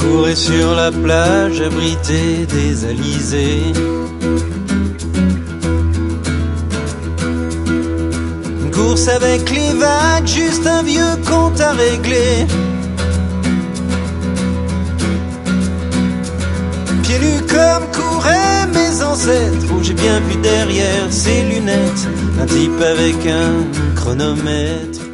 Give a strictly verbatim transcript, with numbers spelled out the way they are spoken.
courais sur la plage abritée des alizés. Une course avec les vagues, juste un vieux compte à régler. Pieds nus comme couraient mes ancêtres, où j'ai bien vu derrière ses lunettes un type avec un chronomètre.